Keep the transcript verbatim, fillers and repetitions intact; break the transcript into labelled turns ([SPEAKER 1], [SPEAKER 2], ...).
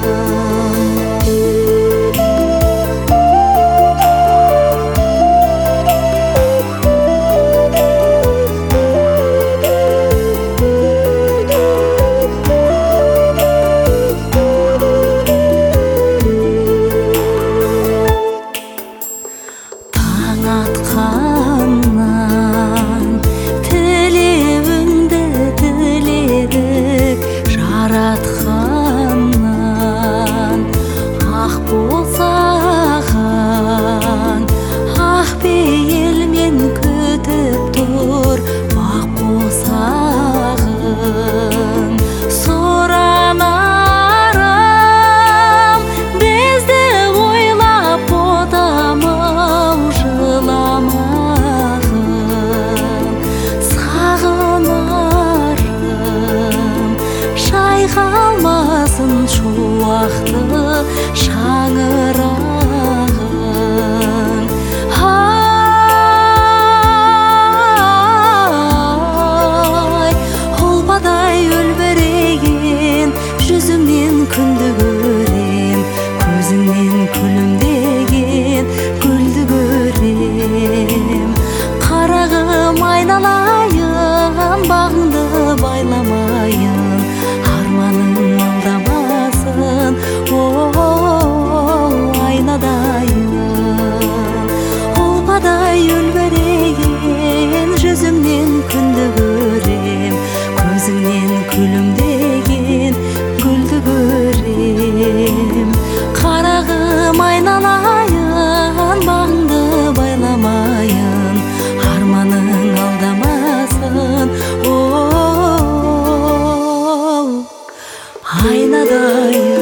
[SPEAKER 1] Атқаннан тілеуіңді тіледік, жаратқаннан ақ болсаған ақ пейілмен күтіп тұр бақ болсағын. Соранарым бізді ойлап отамау жыламағын. Сағынарым шайқалмасын шуақты шаңырағын. Ай, ұлпадай үлбіреген жүзіңнен күнді көрем, көзіңнен күлімдеген гүлді көрем. Қарағым айналайын, бағыңды байламайын, арманың алдамасын, оу айнадайын. Ұлпадай үлбіреген жүзіңнен күнді көрем, көзіңнен күлімдеген гүлді көрем. Қарағым айналайын, бағыңды байламайын, арманың алдамасын, оу айнадайын.